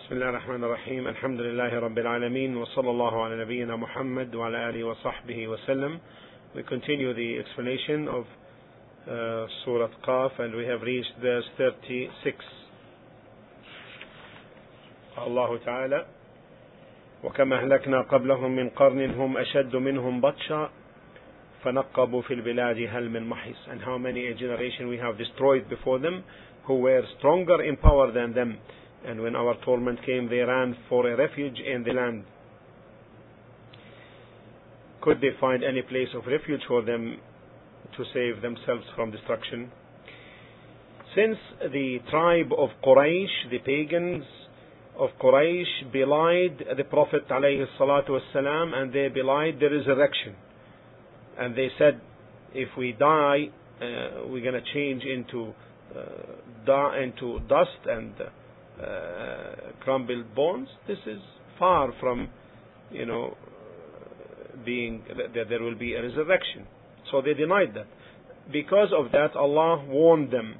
بسم الله الرحمن الرحيم الحمد لله رب العالمين وصلى الله على نبينا محمد وعلى آله وصحبه وسلم. We continue the explanation of Surah Qaf, and we have reached verse 36. الله تعالى وكما أهلكنا قبلهم من قرن هم أشد منهم بطشا فنقبوا في البلاد هل من محيص. And how many a generation we have destroyed before them who were stronger in power than them, and when our torment came they ran for a refuge in the land. Could they find any place of refuge for them to save themselves from destruction? Since the tribe of Quraysh, the pagans of Quraysh, belied the Prophet ﷺ, and they belied the resurrection, and they said, if we die we're going to change into dust and crumbled bones. This is far from being that there will be a resurrection. So they denied that. Because of that, Allah warned them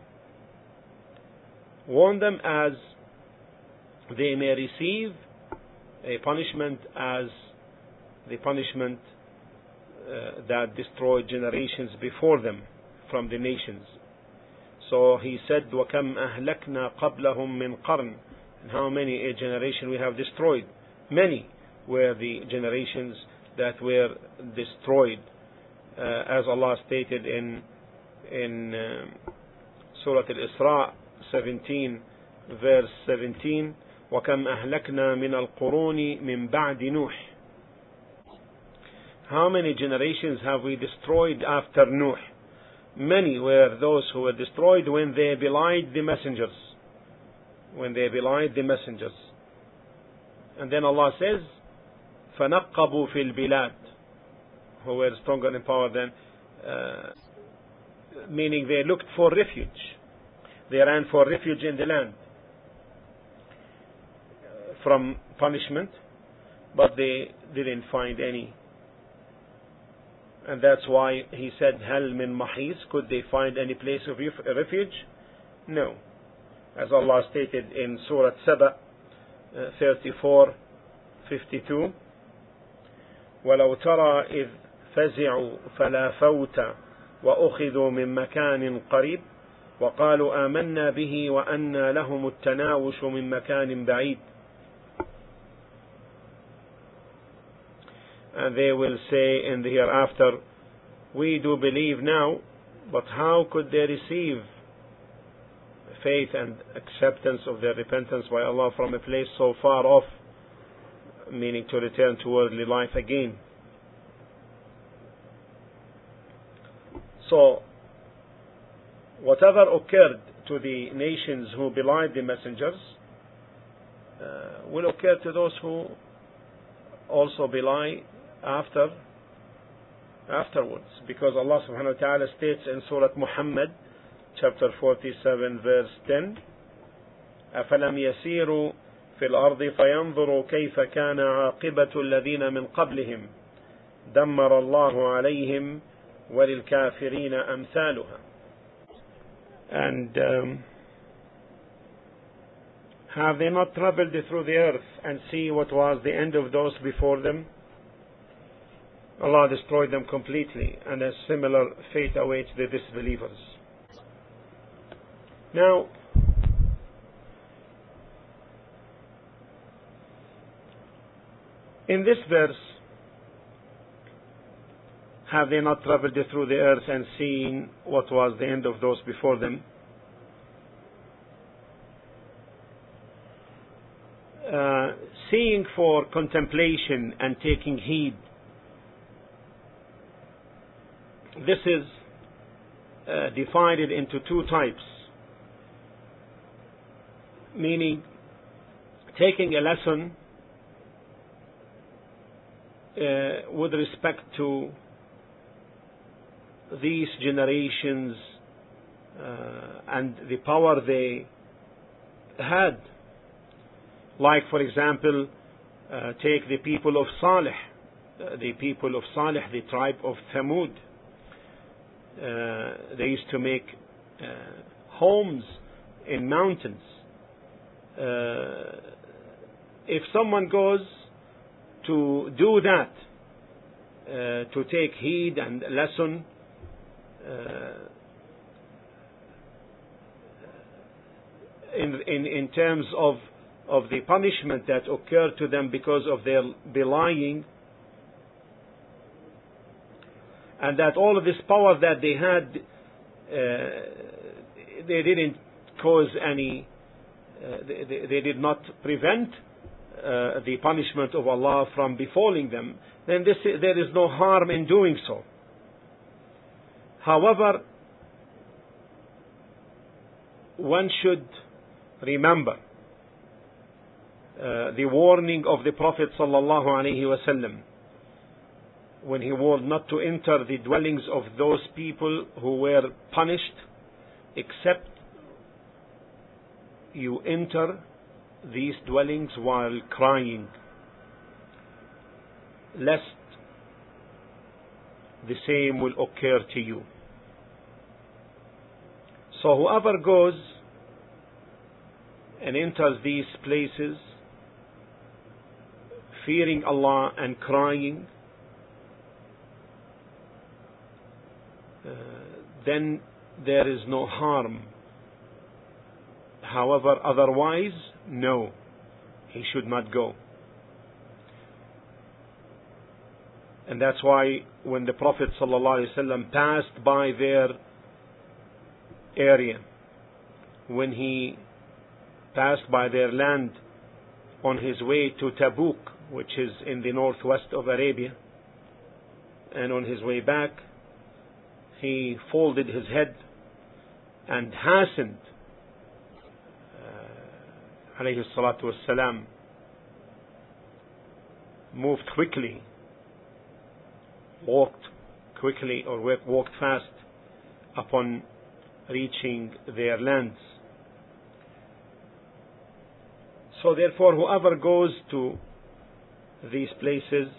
as they may receive a punishment as the punishment that destroyed generations before them from the nations. So he said, وَكَمْ أَهْلَكْنَا قَبْلَهُمْ مِنْ قَرْنٍ, and how many a generation we have destroyed. Many were the generations that were destroyed, as Allah stated in Surah Al-Isra 17 verse 17, وَكَمْ أَهْلَكْنَا مِنَ الْقُرُونِ مِنْ بَعْدِ نُوحٍ. How many generations have we destroyed after Nuh? Many were those who were destroyed when they belied the messengers. And then Allah says, فَنَقَّبُوا فِي الْبِلَادِ, who were stronger in power than, meaning they looked for refuge. They ran for refuge in the land from punishment, but they didn't find any. And that's why he said, هل من محيص, could they find any place of refuge? No. As Allah stated in Surah Saba 34:52, ولو ترى إذ فزعوا فلا فوت وأخذوا من مكان قريب وقالوا آمنا به وأنى لهم التناوش من مكان بعيد. And they will say in the hereafter, we do believe now, but how could they receive faith and acceptance of their repentance by Allah from a place so far off, meaning to return to worldly life again. So whatever occurred to the nations who belied the messengers will occur to those who also belie afterwards, because Allah subhanahu wa ta'ala states in Surah Muhammad chapter 47 verse 10, أَفَلَمْ يَسِيرُوا فِي الْأَرْضِ فَيَنْظُرُوا كَيْفَ كَانَ عَاقِبَةُ الَّذِينَ مِنْ قَبْلِهِمْ دَمَّرَ اللَّهُ عَلَيْهِمْ وَلِلْكَافِرِينَ أَمْثَالُهَا. And have they not traveled through the earth and see what was the end of those before them? Allah destroyed them completely, and a similar fate awaits the disbelievers. Now, in this verse, have they not traveled through the earth and seen what was the end of those before them? Seeing for contemplation and taking heed. This is divided into two types, meaning taking a lesson with respect to these generations and the power they had. Like, for example, take the people of Salih, the tribe of Thamud. They used to make homes in mountains. if someone goes to do that, to take heed and lesson in terms of the punishment that occurred to them because of their belying, and that all of this power that they had, they didn't cause any, they did not prevent the punishment of Allah from befalling them, then there is no harm in doing so. However, one should remember the warning of the Prophet sallallahu alaihi wasallam when he warned not to enter the dwellings of those people who were punished, except you enter these dwellings while crying, lest the same will occur to you. So whoever goes and enters these places fearing Allah and crying, then there is no harm. However, otherwise, no, he should not go. And that's why when the Prophet ﷺ passed by their area, when he passed by their land on his way to Tabuk, which is in the northwest of Arabia, and on his way back, he folded his head and hastened, alayhi salatu wassalam, moved quickly, walked quickly or walked fast upon reaching their lands. So therefore, whoever goes to these places,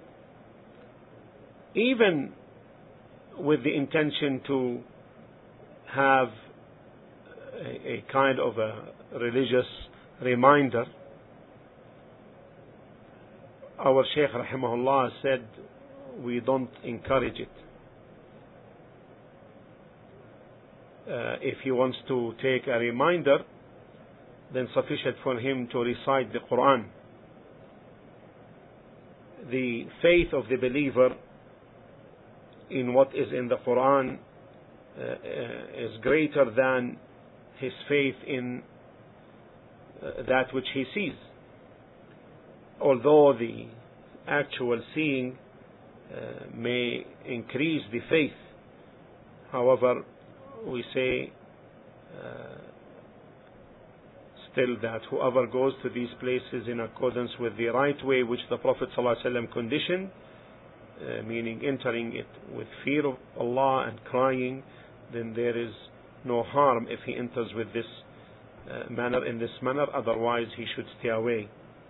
even with the intention to have a kind of a religious reminder, our Shaykh rahimahullah said we don't encourage it. If he wants to take a reminder, then sufficient for him to recite the Quran. The faith of the believer in what is in the Quran is greater than his faith in that which he sees. Although the actual seeing may increase the faith, however, we say still that whoever goes to these places in accordance with the right way which the Prophet ﷺ conditioned, meaning entering it with fear of Allah and crying, then there is no harm if he enters with this manner, in this manner. Otherwise he should stay away.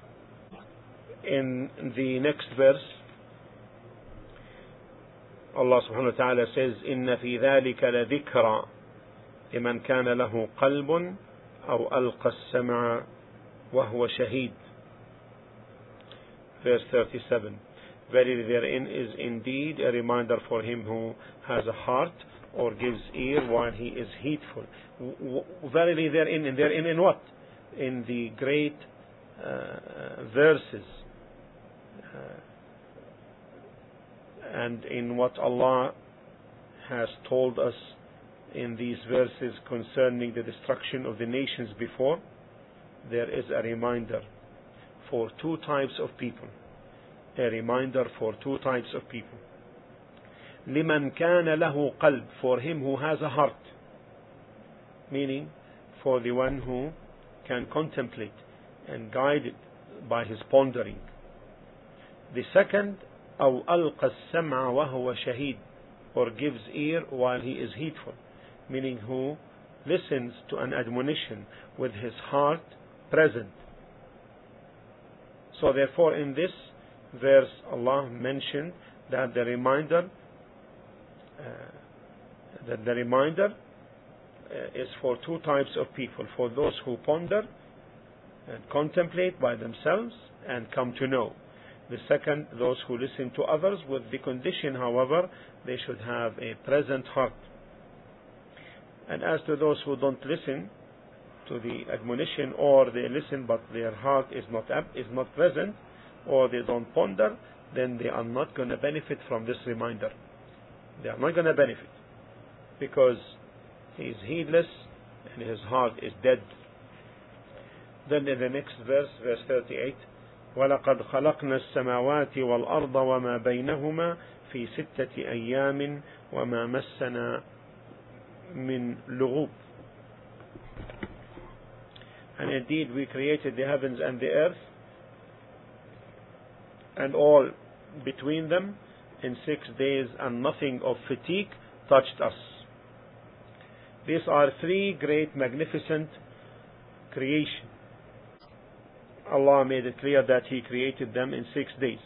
In the next verse, Allah subhanahu wa ta'ala says, إِنَّ فِي ذَلِكَ لَذِكْرًا لِمَنْ كَانَ لَهُ قَلْبٌ أَوْ أَلْقَى السَّمْعَ وَهُوَ شَهِيدٌ. Verse 37. Verily therein is indeed a reminder for him who has a heart or gives ear while he is heedful. Verily therein, and therein in what? In the great verses and in what Allah has told us in these verses concerning the destruction of the nations before, there is a reminder for two types of people. A reminder for two types of people. لِمَنْ كَانَ لَهُ قَلْبٌ, for him who has a heart, meaning for the one who can contemplate and guided by his pondering. The second, أَوْ أَلْقَى السَّمْعَ وَهُوَ شَهِيدٌ, or gives ear while he is heedful, meaning who listens to an admonition with his heart present. So therefore in this verse Allah mentioned that the reminder is for two types of people: for those who ponder and contemplate by themselves and come to know. The second, those who listen to others, with the condition, however, they should have a present heart. And as to those who don't listen to the admonition, or they listen but their heart is not present, or they don't ponder, then they are not going to benefit from this reminder. They are not going to benefit, because he is heedless and his heart is dead. Then in the next verse, verse 38, وَلَقَدْ خَلَقْنَا السَّمَاوَاتِ وَالْأَرْضَ وَمَا بَيْنَهُمَا فِي 6 أَيَّامٍ وَمَا مَسَّنَا مِنْ لُغُوبٍ. And indeed we created the heavens and the earth and all between them in 6 days, and nothing of fatigue touched us. These are 3 great magnificent creations. Allah made it clear that He created them in 6 days.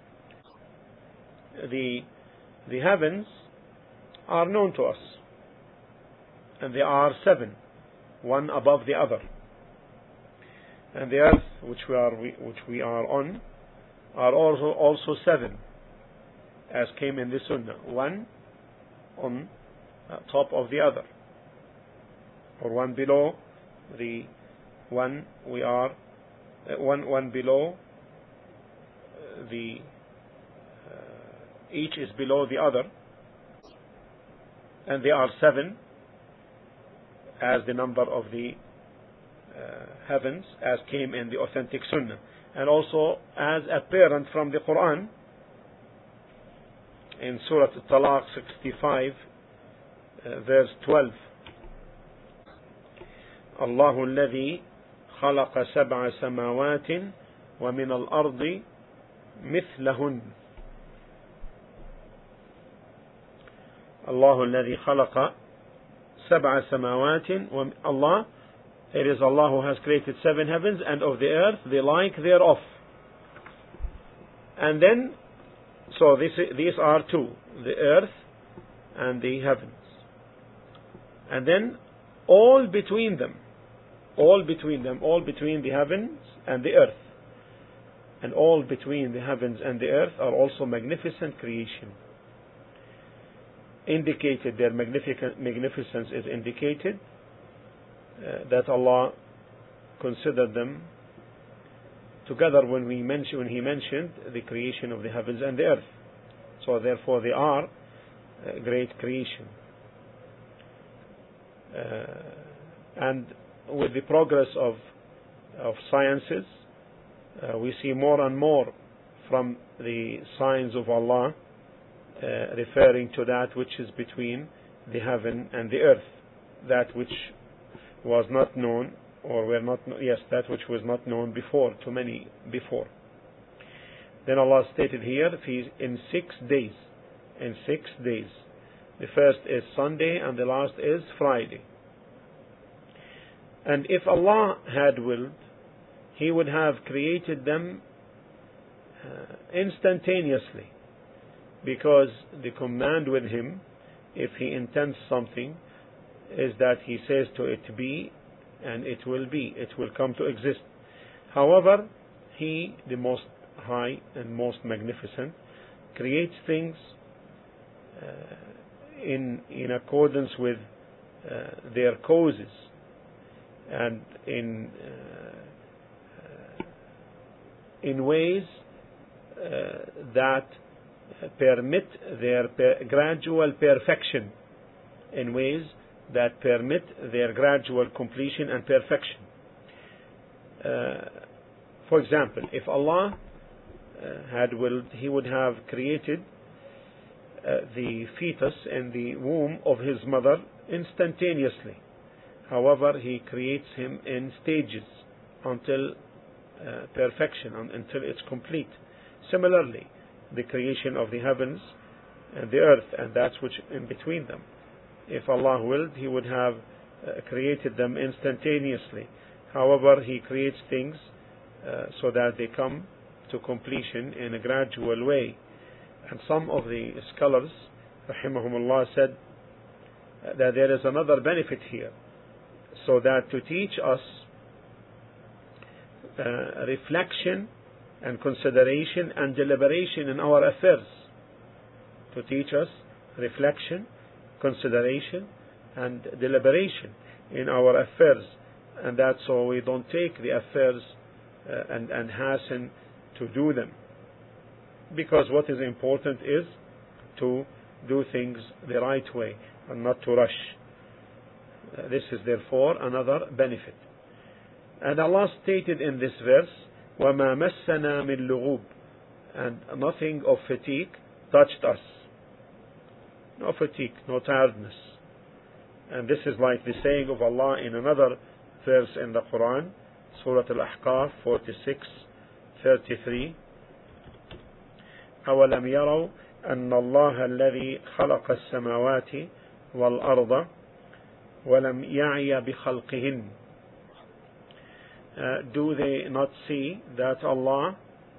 The heavens are known to us, and they are 7, one above the other. And the earth, which we are on, are also 7, as came in the Sunnah, one on top of the other, or one below the one we are. One below the each is below the other, and they are 7 as the number of the heavens, as came in the authentic Sunnah, and also as apparent from the Quran in Surah Al-Talaq 65 verse 12. Allahu alladhi خلق 7 سماوات ومن الأرض مثلهن. الله الذي خلق 7 سماوات. Allah, it is Allah who has created 7 heavens, and of the earth the like thereof. And then, so these are 2, the earth and the heavens. And then all between them, all between the heavens and the earth. And all between the heavens and the earth are also magnificent creation. Indicated, their magnificence is indicated that Allah considered them together when He mentioned the creation of the heavens and the earth. So therefore they are great creation. And with the progress of sciences, we see more and more from the signs of Allah referring to that which is between the heaven and the earth, that which was not known, that which was not known before to many before. Then Allah stated here, in 6 days. In 6 days. The first is Sunday and the last is Friday. And if Allah had willed, He would have created them instantaneously, because the command with Him, if He intends something, is that He says to it be, and it will be, it will come to exist. However, He, the Most High and Most Magnificent, creates things in accordance with their causes, and in ways that permit their gradual perfection, in ways that permit their gradual completion and perfection. For example, if Allah had willed, He would have created the fetus in the womb of his mother instantaneously. However, He creates him in stages until perfection, until it's complete. Similarly, the creation of the heavens and the earth and that which in between them, if Allah willed, He would have created them instantaneously. However, He creates things so that they come to completion in a gradual way. And some of the scholars, rahimahumullah, said that there is another benefit here, so that to teach us reflection and consideration and deliberation in our affairs. To teach us reflection, consideration and deliberation in our affairs. And that's so we don't take the affairs and hasten to do them. Because what is important is to do things the right way and not to rush. This is therefore another benefit. And Allah stated in this verse, وَمَا مَسَّنَا مِن لُغُوبٍ, and nothing of fatigue touched us. No fatigue, no tiredness. And this is like the saying of Allah in another verse in the Quran, Surah Al-Ahqaf 46:33. أَوَلَمْ يَرَوْا أَنَّ اللَّهَ الَّذِي خَلَقَ السَّمَاوَاتِ وَالْأَرْضَ وَلَمْ يَعْيَ بِخَلْقِهِنَّ. Do they not see that Allah,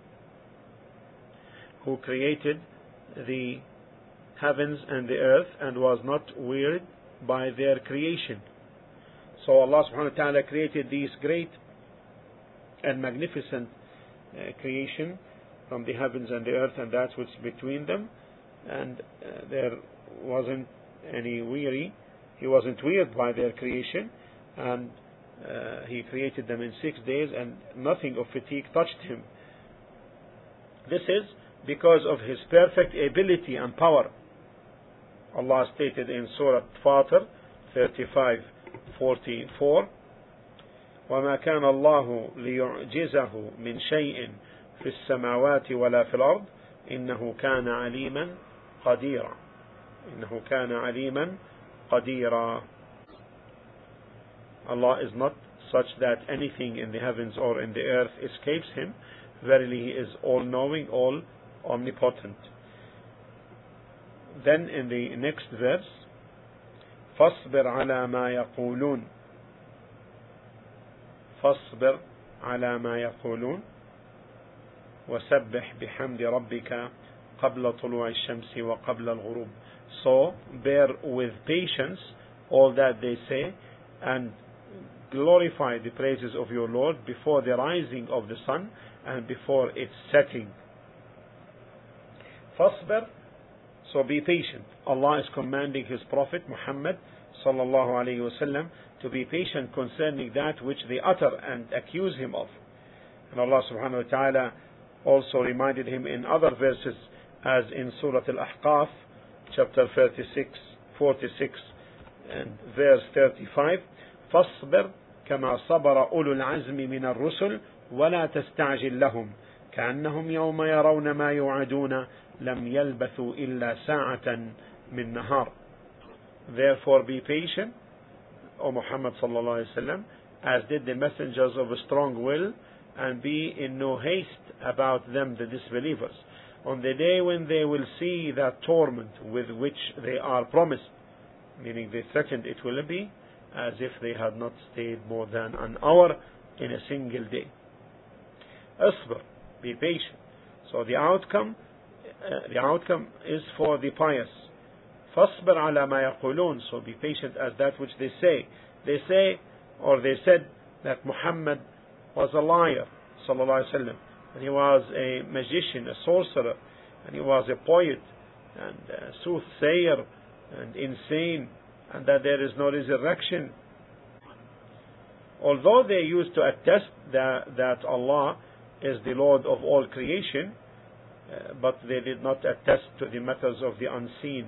who created the heavens and the earth and was not wearied by their creation? So Allah subhanahu wa ta'ala created these great and magnificent creation from the heavens and the earth and that which is between them, and there wasn't any weary. He wasn't wearied by their creation, and He created them in 6 days, and nothing of fatigue touched Him. This is because of His perfect ability and power. Allah stated in Surah Fatir 35:44, وَمَا كَانَ اللَّهُ لِيُعْجِزَهُ مِنْ شَيْءٍ فِي السَّمَاوَاتِ وَلَا فِي الْأَرْضِ إِنَّهُ كَانَ عَلِيمًا قَدِيرًا. إِنَّهُ كَانَ عَلِيمًا قَدِيرًا. Allah is not such that anything in the heavens or in the earth escapes Him. Verily He is all-knowing, all-omnipotent. Then in the next verse, فَاصْبِرْ عَلَى مَا يَقُولُونَ فَاصْبِرْ عَلَى مَا يَقُولُونَ وَسَبِّحْ بِحَمْدِ رَبِّكَ قَبْلَ طُلُوعِ الشَّمْسِ وَقَبْلَ الْغُرُوبِ. So bear with patience all that they say, and glorify the praises of your Lord before the rising of the sun and before its setting. فَاصْبِرْ, so be patient. Allah is commanding His Prophet Muhammad sallallahu alayhi wasallam to be patient concerning that which they utter and accuse him of. And Allah subhanahu wa ta'ala also reminded him in other verses, as in Surah Al-Ahqaf chapter 46 and verse 35, فَاصْبِرْ كَمَا صَبَرَ أُولُو الْعَزْمِ مِنَ الرُّسُلِ وَلَا تَسْتَعْجِلْ لَهُمْ كَأَنَّهُمْ يَوْمَ يَرَوْنَ مَا يُوعَدُونَ لَمْ يَلْبَثُوا إِلَّا سَاعَةً مِنْ نَهَارٍ. Therefore be patient, O Muhammad sallallahu alaihi wasallam, as did the messengers of a strong will, and be in no haste about them, the disbelievers, on the day when they will see that torment with which they are promised, meaning they threatened it will be as if they had not stayed more than an hour in a single day. Asbir, be patient. So the outcome is for the pious. فَاصْبِرْ عَلَى مَا يَقُولُونَ, so be patient as that which they say. They say, or they said, that Muhammad was a liar, sallallahu alaihi wasallam, and he was a magician, a sorcerer, and he was a poet, and a soothsayer, and insane, and that there is no resurrection. Although they used to attest that Allah is the Lord of all creation, but they did not attest to the matters of the unseen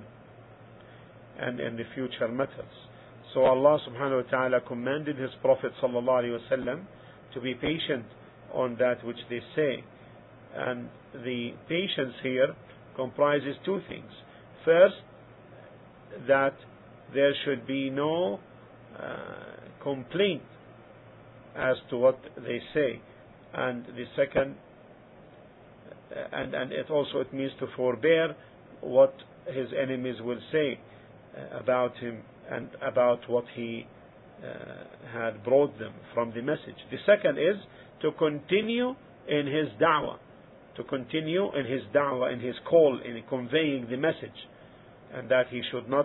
and in the future matters. So Allah subhanahu wa ta'ala commanded His Prophet sallallahu alaihi wasallam to be patient on that which they say. And the patience here comprises two things. First, that there should be no complaint as to what they say. And the second, and it means to forbear what his enemies will say about him and about what he had brought them from the message. The second is to continue in his da'wah, in his call, in conveying the message, and that he should not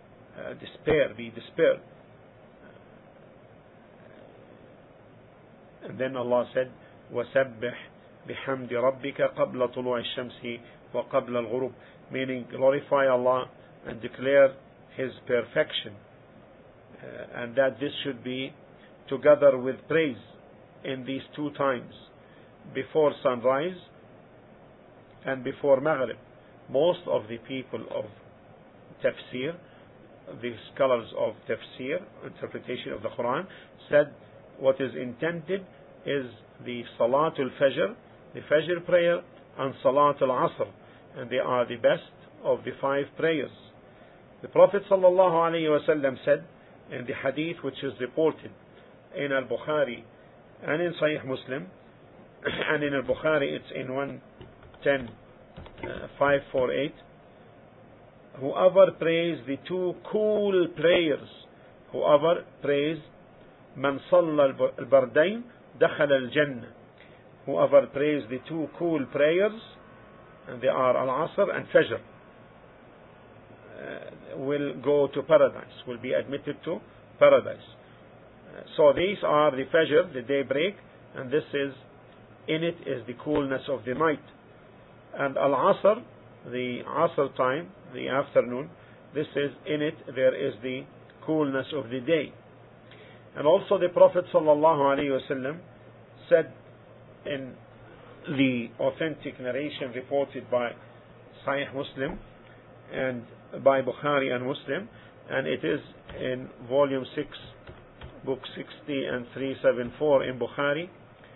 be despaired. And then Allah said, وَسَبِّحْ بِحَمْدِ رَبِّكَ قَبْلَ طُلُوعِ الشَّمْسِ وَقَبْلَ الْغُرُوبِ, meaning glorify Allah and declare His perfection, and that this should be together with praise in these two times, before sunrise and before Maghrib. Most of the people of tafsir, the scholars of tafsir, interpretation of the Quran, said what is intended is the Salatul Fajr, the Fajr prayer, and Salatul Asr, and they are the best of the 5 prayers. The Prophet ﷺ said in the hadith which is reported in Al-Bukhari and in Sahih Muslim, and in Al-Bukhari it's in 110,548, whoever prays the 2 cool prayers, whoever prays Man Salla al-Bardain Dakhala al-Jannah, whoever prays the 2 cool prayers, and they are Al-Asr and Fajr, will go to paradise, will be admitted to paradise. So these are the Fajr, the daybreak, and this is, in it is the coolness of the night. And Al-Asr, the Asr time, the afternoon, this is, in it there is the coolness of the day. And also the Prophet ﷺ said in the authentic narration reported by Sahih Muslim and by Bukhari and Muslim, and it is in volume 6, book 60 and 374 in Bukhari,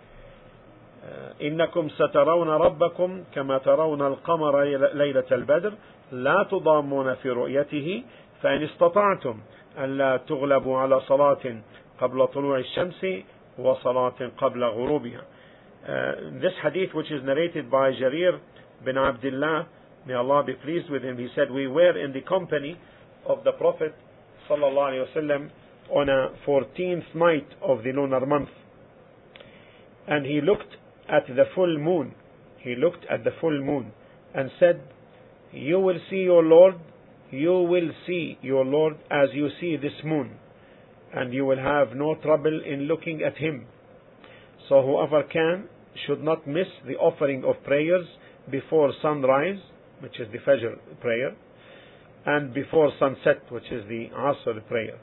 إنكم سترون ربكم كما ترون القمر ليلة البدر لا تضامون في رؤيته فإن استطعتم ألا تغلبوا على صلاة قبل طلوع الشمس وصلاة قبل غروبها. This hadith, which is narrated by Jarir bin Abdullah, may Allah be pleased with him, he said, we were in the company of the Prophet ﷺ on a 14th night of the lunar month, and he looked at the full moon. He looked at the full moon and said, you will see your Lord, you will see your Lord as you see this moon, and you will have no trouble in looking at Him. So whoever can should not miss the offering of prayers before sunrise, which is the Fajr prayer, and before sunset, which is the Asr prayer.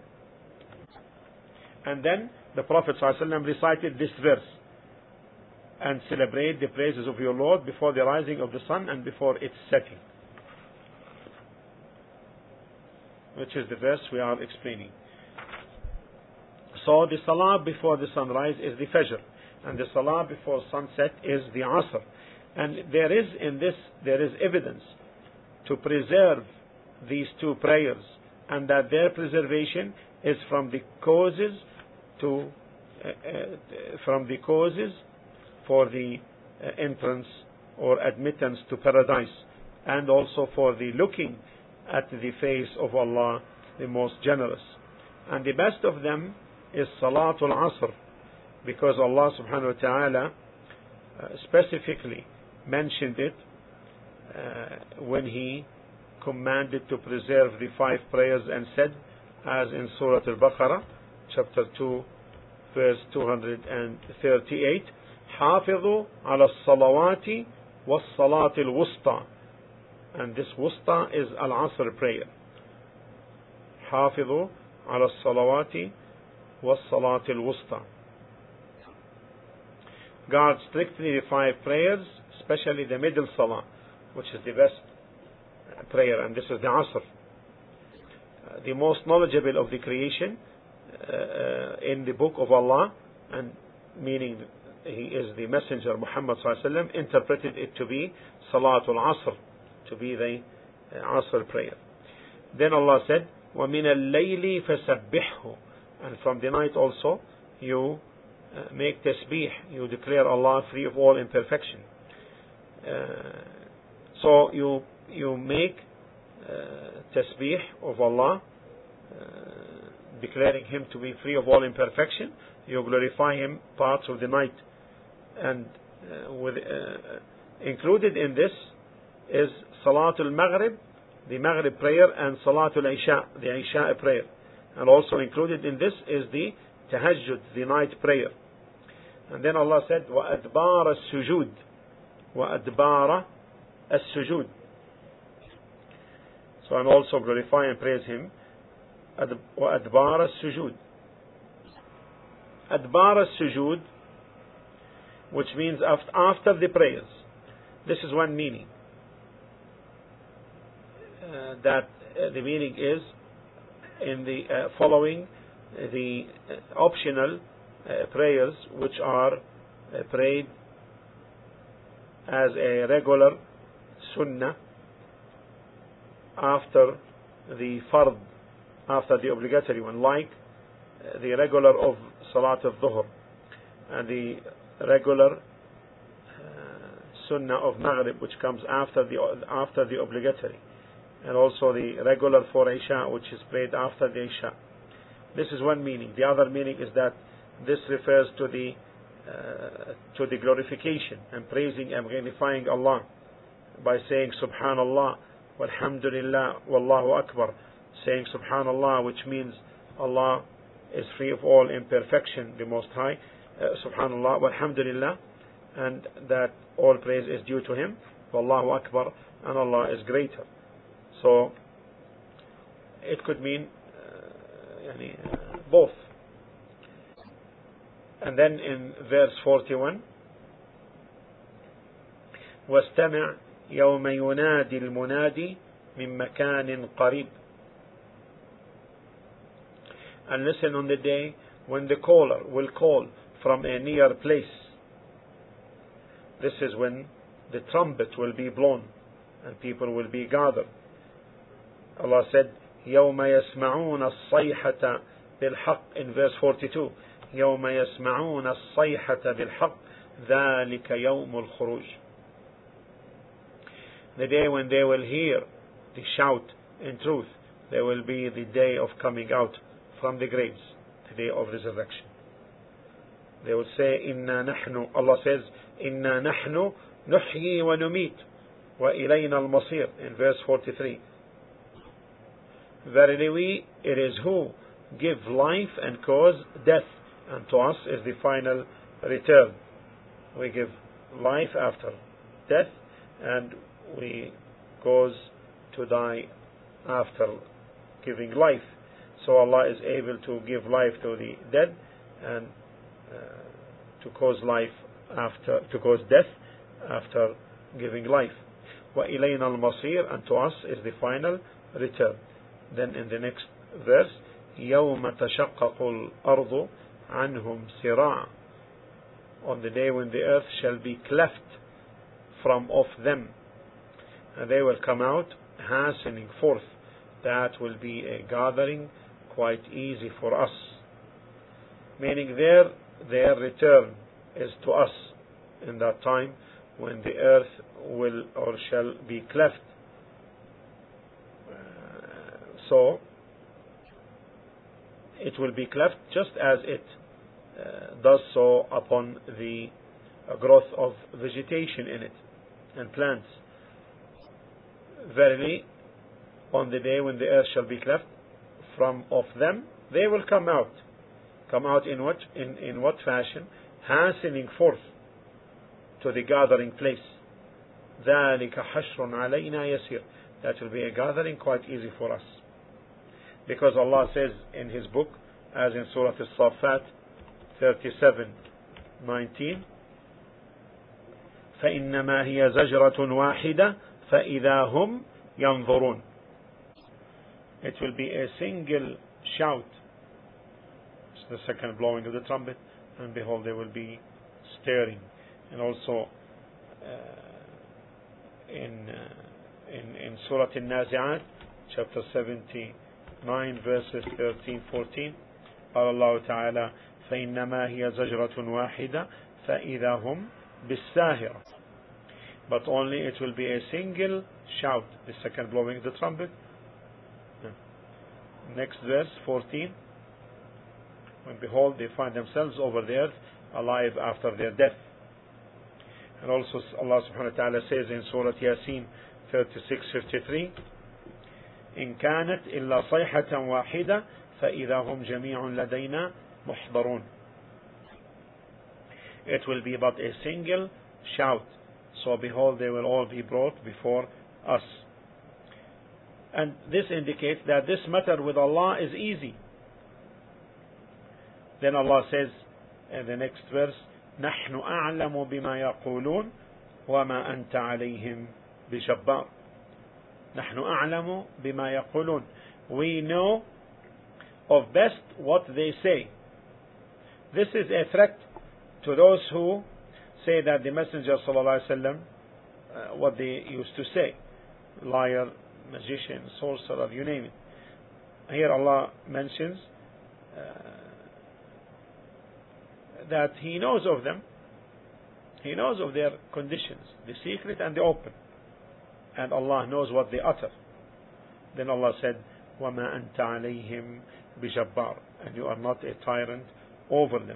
And then the Prophet ﷺ recited this verse, and celebrate the praises of your Lord before the rising of the sun and before its setting, which is the verse we are explaining. So the Salah before the sunrise is the Fajr, and the Salah before sunset is the Asr. And there is in this, there is evidence to preserve these 2 prayers, and that their preservation is from the causes for the entrance or admittance to paradise, and also for the looking at the face of Allah, the most generous. And the best of them is Salatul Asr, because Allah subhanahu wa ta'ala specifically mentioned it when He commanded to preserve the 5 prayers, and said, as in Surah Al-Baqarah, chapter 2, verse 238, حافظوا على الصلوات والصلاة الوسطى, and this wusta is Al-Asr prayer. حافظوا على الصلوات والصلاة الوسطى. Guard strictly the 5 prayers, especially the middle salah, which is the best prayer, and this is the Asr. The most knowledgeable of the creation in the book of Allah, and meaning He is the Messenger Muhammad ﷺ, interpreted it to be Salatul Asr, to be the Asr prayer. Then Allah said, وَمِنَ اللَّيْلِ فَسَبِّحْهُ, and from the night also you make tasbih, you declare Allah free of all imperfection. So you make tasbih of Allah, declaring Him to be free of all imperfection. You glorify Him parts of the night, and included in this is Salatul Maghrib, the Maghrib prayer, and Salatul Isha, the Isha prayer. And also included in this is the Tahajjud, the night prayer. And then Allah said, وَأَدْبَارَ السُّجُودِ وَأَدْبَارَ السُّجُودِ. So and also glorify and praise Him. وَأَدْبَارَ السُّجُودِ. أَدْبَارَ السُّجُودِ, which means after the prayers. This is one meaning. That the meaning is in the following the optional prayers which are prayed as a regular sunnah after the fard, after the obligatory one, like the regular of Salat al-Dhuhr and the regular sunnah of Maghrib, which comes after the obligatory, and also the regular for Isha, which is prayed after the Isha. This is one meaning. The other meaning is that this refers to the glorification and praising and magnifying Allah by saying Subhanallah, Walhamdulillah, Wallahu Akbar. Saying Subhanallah, which means Allah is free of all imperfection, the Most High. Subhanallah, Walhamdulillah, and that all praise is due to Him. Wallahu Akbar, and Allah is greater. So it could mean both. And then in verse 41, واستمع يوم ينادي المنادي من مكان قريب. And listen on the day when the caller will call from a near place. This is when the trumpet will be blown and people will be gathered. Allah said, يوم يسمعون الصيحة بالحق, in verse 42. يوم يسمعون الصيحة بالحق ذلك يوم الخروج. The day when they will hear the shout in truth, there will be the day of coming out from the graves, the day of resurrection. They will say, إِنَّا نَحْنُ, Allah says, إِنَّا نَحْنُ نُحْيِي وَنُمِيتُ وَإِلَيْنَا الْمَصِيرُ, in verse 43. Verily we, it is who give life and cause death, and to us is the final return. We give life after death, and we cause to die after giving life. So Allah is able to give life to the dead and to cause death after giving life. وَإِلَيْنَا الْمَصِيرُ, and to us is the final return. Then in the next verse, يَوْمَ تَشَقَّقُ الْأَرْضُ عَنْهُمْ سِرَاعًا, on the day when the earth shall be cleft from off them, and they will come out hastening forth. That will be a gathering quite easy for us. Meaning their return is to us in that time when the earth will or shall be cleft. So it will be cleft just as it does so upon the growth of vegetation in it and plants. Verily, on the day when the earth shall be cleft from off them, they will come out. Come out in what fashion? Hastening forth to the gathering place. ذَلِكَ حَشْرٌ عَلَيْنَا يَسِيرٌ. That will be a gathering quite easy for us. Because Allah says in His book, as in Surah Al-Saffat 37:19, فَإِنَّمَا هِيَ زَجْرَةٌ وَاحِدَةٌ فَإِذَا هُمْ يَنْظُرُونَ. It will be a single shout. It's the second blowing of the trumpet, and behold, they will be staring. And also in Surah Al-Nazi'at, chapter 79, verses 13-14, قال الله تعالى فإنما هي زجرة واحدة فإذا هم بالساهرة. But only it will be a single shout, the second blowing of the trumpet. Next verse 14, when behold they find themselves over the earth alive after their death. And also Allah subhanahu wa ta'ala says in Surah Yasin 36:53, إن كانت إلا صيحة واحدة فإذا هم جميع لدينا محضرون. it will be but a single shout. So behold, they will all be brought before us. And this indicates that this matter with Allah is easy. Then Allah says in the next verse, نحن أعلم بما يقولون وما أنت عليهم بجبار. نحن أعلم بما يقولون. We know of best what they say. This is a threat to those who say that the Messenger ﷺ, what they used to say, liar, magician, sorcerer, you name it. Here Allah mentions that He knows of them. He knows of their conditions, the secret and the open. And Allah knows what they utter. Then Allah said, وَمَا أَنْتَ عَلَيْهِمْ بِجَبَّارٍ. And you are not a tyrant over them.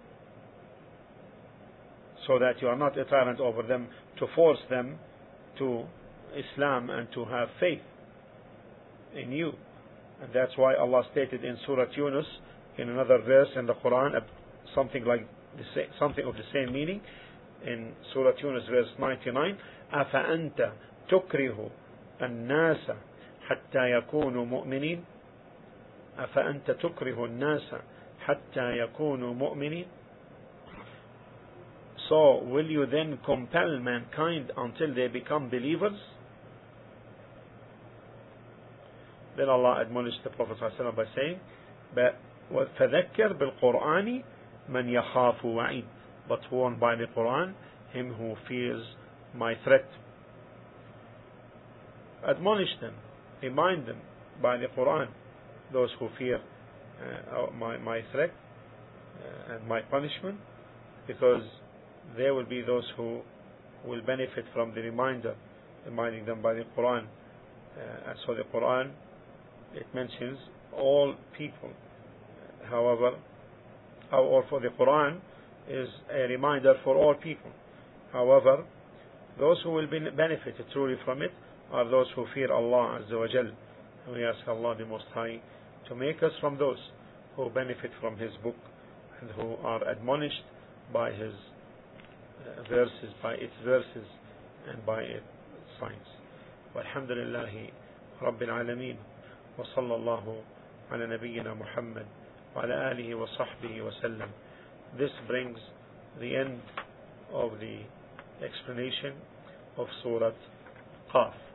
So that you are not a tyrant over them to force them to Islam and to have faith in you. And that's why Allah stated in Surah Yunus, in another verse in the Quran, something of the same meaning, in Surah Yunus verse 99, أَفَأَنْتَ تُكْرِهُ النَّاسَ حَتَّى يَكُونُوا مُؤْمِنِينَ. أَفَأَنْتَ تُكْرِهُ النَّاسَ حَتَّى يَكُونُوا مُؤْمِنِينَ. So will you then compel mankind until they become believers? Then Allah admonished the Prophet ﷺ by saying, فَذَكَّرْ بِالْقُرْآنِ مَنْ يَخَافُ وَعِيدٍ. But warn by the Quran him who fears my threat. Admonish them, remind them by the Quran, those who fear my threat and my punishment, because there will be those who will benefit from the reminder, reminding them by the Quran. And so the Quran, it mentions all people. However, or for the Quran is a reminder for all people. However, those who will benefit truly from it are those who fear Allah Azza wa Jal. And we ask Allah the Most High to make us from those who benefit from His book and who are admonished by His verses, by its verses and by its signs. Walhamdulillahi Rabbil Alameen. Wa sallallahu ala nabiyyina Muhammad wa ala alihi wa sahbihi wa sallam. This brings the end of the explanation of Surah Qaf.